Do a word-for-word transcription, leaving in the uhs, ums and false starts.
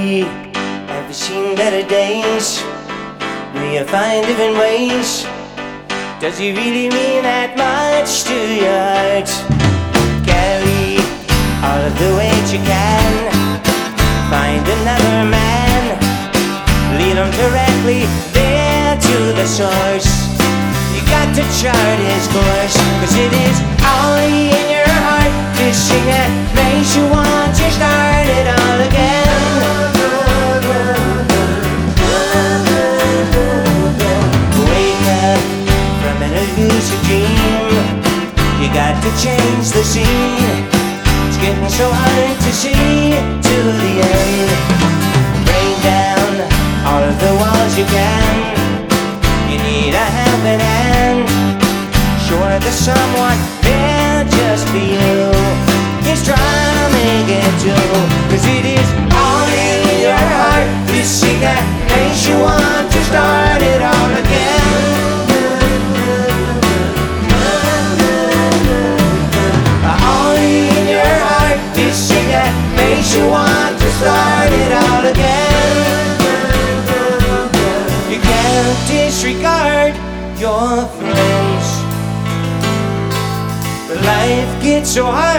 Gary, have you seen better days? Will you find different ways? Does he really mean that much to your heart? Gary, all of the weight you can, find another man, lead him directly there to the source. You got to chart his course, cause it is only in your heart, this thing that makes you want to start it all again. Wake up from an elusive dream, you got to change the scene. It's getting so hard to see to the end. Break down all of the walls you can, you need a helping hand. Sure there's someone there just for you, he's trying to make it too. Cause it is only in your heart, this thing that makes you want to start it all again. Only in your heart, this thing that makes you want to start it all again. You can't disregard your friends, but life gets so hard